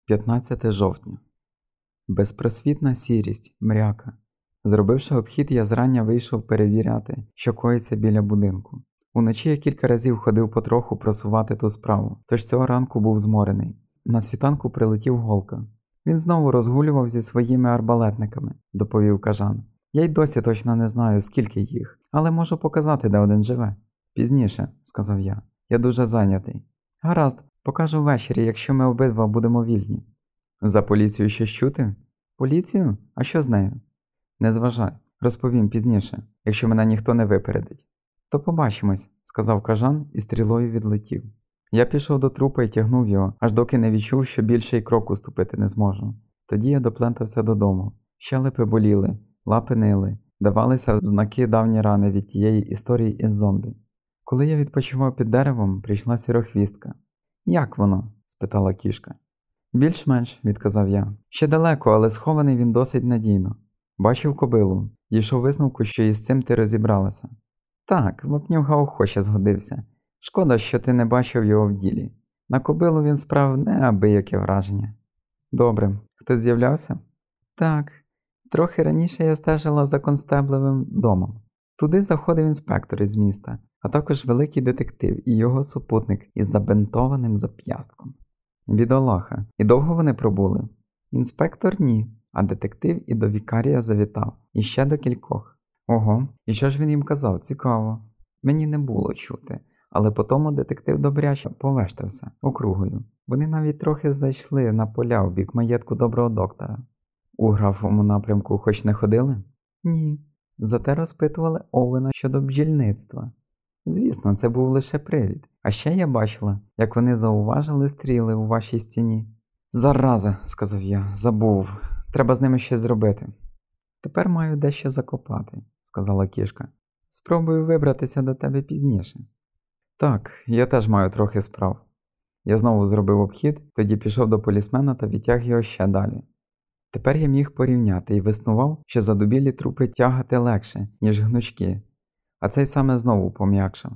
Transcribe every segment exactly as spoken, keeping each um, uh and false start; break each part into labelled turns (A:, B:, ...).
A: п'ятнадцяте жовтня. Безпросвітна сірість, мряка. Зробивши обхід, я зрання вийшов перевіряти, що коїться біля будинку. Уночі я кілька разів ходив потроху просувати ту справу, тож цього ранку був зморений. На світанку прилетів Голка. Він знову розгулював зі своїми арбалетниками, доповів Кажан. Я й досі точно не знаю, скільки їх, але можу показати, де один живе. Пізніше, сказав я. Я дуже зайнятий. Гаразд, покажу ввечері, якщо ми обидва будемо вільні. За поліцію щось чути? Поліцію? А що з нею? Не зважай, розповім пізніше, якщо мене ніхто не випередить. То побачимось, сказав Кажан і стрілою відлетів. Я пішов до трупа і тягнув його, аж доки не відчув, що більше й кроку ступити не зможу. Тоді я доплентався додому. Щелепи боліли, лапи нили, давалися знаки давні рани від тієї історії із зомбі. Коли я відпочивав під деревом, прийшла сірохвістка. «Як воно?» – спитала кішка. «Більш-менш», – відказав я. «Ще далеко, але схований він досить надійно. Бачив кобилу. Дійшов висновку, що із цим ти розібралася». «Так, вапнюга охоче згодився. Шкода, що ти не бачив його в ділі. На кобилу він справив неабияке враження». «Добре. Хтось з'являвся?» «Так. Трохи раніше я стежила за констеблевим домом. Туди заходив інспектор із міста, а також великий детектив і його супутник із забинтованим зап'ястком. Бідолаха. І довго вони пробули? Інспектор – ні, а детектив і до вікарія завітав, і ще до кількох. Ого, і що ж він їм казав? Цікаво. Мені не було чути, але потому детектив добряче повештався округою. Вони навіть трохи зайшли на поля у бік маєтку доброго доктора. У графовому напрямку хоч не ходили? Ні. Зате розпитували Овена щодо бджільництва. Звісно, це був лише привід. А ще я бачила, як вони зауважили стріли у вашій стіні. «Зараза», – сказав я, – «забув. Треба з ними щось зробити». «Тепер маю дещо закопати», – сказала кішка. «Спробую вибратися до тебе пізніше». «Так, я теж маю трохи справ». Я знову зробив обхід, тоді пішов до полісмена та відтяг його ще далі. Тепер я міг порівняти і виснував, що задубілі трупи тягати легше, ніж гнучки, а цей саме знову пом'якшав.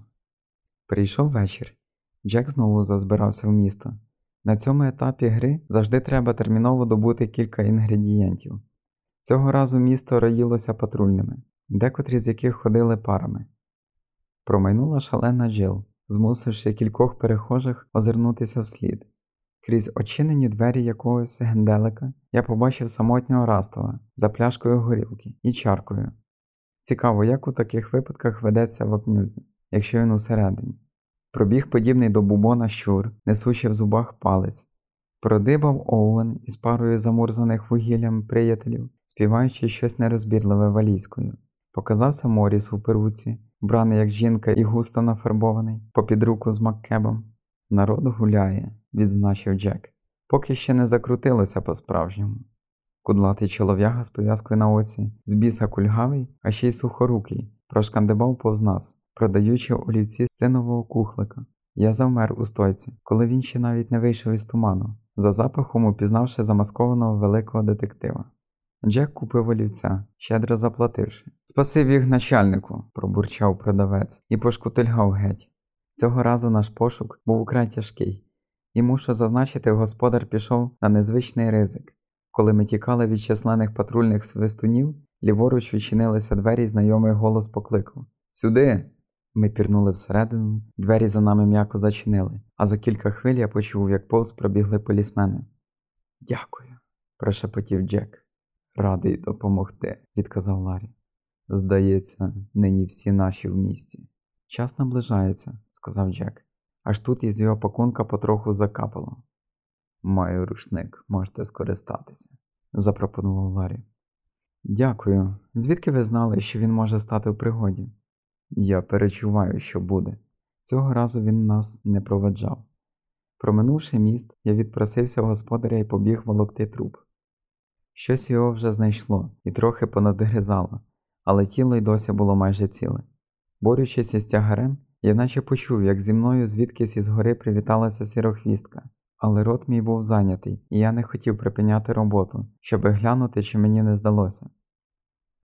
A: Прийшов вечір. Джек знову зазбирався в місто. На цьому етапі гри завжди треба терміново добути кілька інгредієнтів. Цього разу місто роїлося патрульними, декотрі з яких ходили парами. Промайнула шалена Джил, змусивши кількох перехожих озирнутися вслід. Крізь очинені двері якогось генделика я побачив самотнього Растова за пляшкою горілки і чаркою. Цікаво, як у таких випадках ведеться вапнюзі, якщо він усередині. Пробіг подібний до бубона щур, несучи в зубах палець. Продибав Оуен із парою замурзаних вугіллям приятелів, співаючи щось нерозбірливе валійською. Показався Моріс у перуці, вбраний як жінка і густо нафарбований, попід руку з Маккебом. «Народ гуляє», – відзначив Джек. Поки ще не закрутилося по-справжньому. Кудлатий чолов'яга з пов'язкою на оці, з біса кульгавий, а ще й сухорукий, прошкандибав повз нас, продаючи олівці з цинового кухлика. Я завмер у стойці, коли він ще навіть не вийшов із туману, за запахом упізнавши замаскованого великого детектива. Джек купив олівця, щедро заплативши. «Спасибі начальнику», – пробурчав продавець і пошкутильгав геть. Цього разу наш пошук був украй тяжкий. І мушу зазначити, господар пішов на незвичний ризик. Коли ми тікали від численних патрульних свистунів, ліворуч відчинилися двері і знайомий голос покликав. «Сюди!» Ми пірнули всередину, двері за нами м'яко зачинили, а за кілька хвиль я почув, як повз пробігли полісмени. «Дякую», – прошепотів Джек. «Радий допомогти», – відказав Ларі. «Здається, нині всі наші в місті». «Час наближається», – сказав Джек. Аж тут із його пакунка потроху закапало. «Маю рушник, можете скористатися», – запропонував Ларі. «Дякую. Звідки ви знали, що він може стати в пригоді?» «Я перечуваю, що буде». Цього разу він нас не проведжав. Проминувши міст, я відпросився в господаря і побіг волокти труп. Щось його вже знайшло і трохи понадгризало, але тіло й досі було майже ціле. Борючись із тягарем, я наче почув, як зі мною звідкись із гори привіталася сірохвістка. Але рот мій був зайнятий, і я не хотів припиняти роботу, щоби глянути, чи мені не здалося.